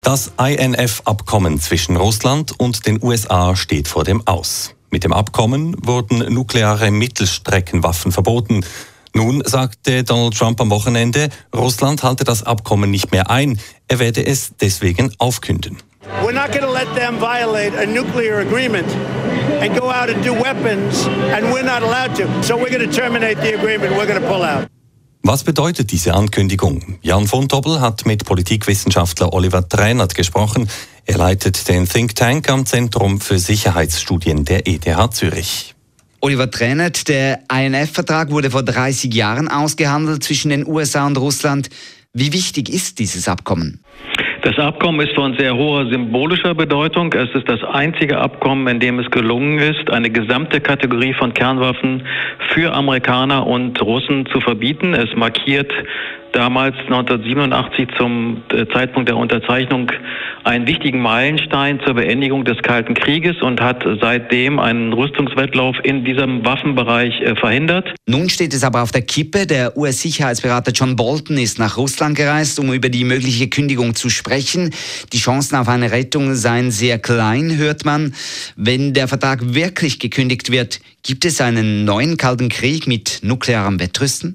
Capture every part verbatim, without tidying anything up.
Das I N F-Abkommen zwischen Russland und den U S A steht vor dem Aus. Mit dem Abkommen wurden nukleare Mittelstreckenwaffen verboten. Nun sagte Donald Trump am Wochenende, Russland halte das Abkommen nicht mehr ein. Er werde es deswegen aufkünden. We're not going to let them violate a nuclear agreement and go out and do weapons, and we're not allowed to. So we're going to terminate the agreement. We're going to pull out. Was bedeutet diese Ankündigung? Jan von Tobel hat mit Politikwissenschaftler Oliver Traenert gesprochen. Er leitet den Think Tank am Zentrum für Sicherheitsstudien der E T H Zürich. Oliver Traenert, der I N F-Vertrag wurde vor dreißig Jahren ausgehandelt zwischen den U S A und Russland. Wie wichtig ist dieses Abkommen? Das Abkommen ist von sehr hoher symbolischer Bedeutung. Es ist das einzige Abkommen, in dem es gelungen ist, eine gesamte Kategorie von Kernwaffen für Amerikaner und Russen zu verbieten. Es markiert damals neunzehnhundertsiebenundachtzig zum Zeitpunkt der Unterzeichnung einen wichtigen Meilenstein zur Beendigung des Kalten Krieges und hat seitdem einen Rüstungswettlauf in diesem Waffenbereich verhindert. Nun steht es aber auf der Kippe. Der U S-Sicherheitsberater John Bolton ist nach Russland gereist, um über die mögliche Kündigung zu sprechen. Die Chancen auf eine Rettung seien sehr klein, hört man. Wenn der Vertrag wirklich gekündigt wird, gibt es einen neuen Kalten Krieg mit nuklearem Wettrüsten?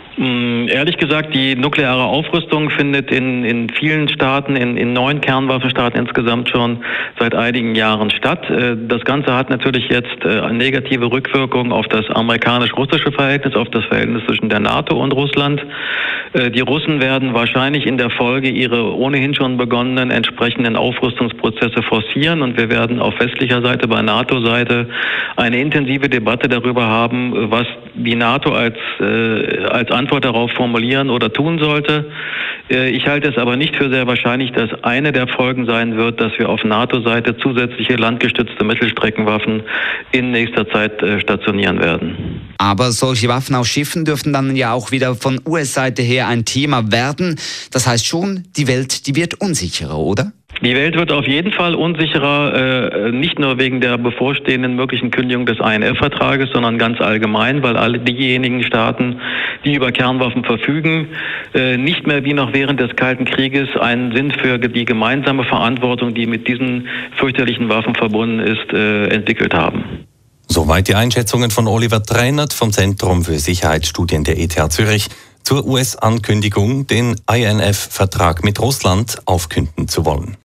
Ehrlich gesagt, die nukleare Aufrüstung findet in, in vielen Staaten, in, in neun Kernwaffenstaaten insgesamt schon seit einigen Jahren statt. Das Ganze hat natürlich jetzt eine negative Rückwirkung auf das amerikanisch-russische Verhältnis, auf das Verhältnis zwischen der NATO und Russland. Die Russen werden wahrscheinlich in der Folge ihre ohnehin schon begonnenen entsprechenden Aufrüstungsprozesse forcieren und wir werden auf westlicher Seite, bei NATO-Seite, eine intensive Debatte darüber haben, was die NATO als, äh, als Antwort darauf formulieren oder tun sollte. Äh, ich halte es aber nicht für sehr wahrscheinlich, dass eine der Folgen sein wird, dass wir auf NATO-Seite zusätzliche landgestützte Mittelstreckenwaffen in nächster Zeit äh, stationieren werden. Aber solche Waffen auf Schiffen dürften dann ja auch wieder von U S-Seite her ein Thema werden. Das heißt schon, die Welt, die wird unsicherer, oder? Die Welt wird auf jeden Fall unsicherer, äh, nicht nur wegen der bevorstehenden möglichen Kündigung des I N F-Vertrages, sondern ganz allgemein, weil alle diejenigen Staaten, die über Kernwaffen verfügen, äh, nicht mehr wie noch während des Kalten Krieges einen Sinn für die gemeinsame Verantwortung, die mit diesen fürchterlichen Waffen verbunden ist, äh, entwickelt haben. Soweit die Einschätzungen von Oliver Traenert vom Zentrum für Sicherheitsstudien der E T H Zürich zur U S-Ankündigung, den I N F-Vertrag mit Russland aufkünden zu wollen.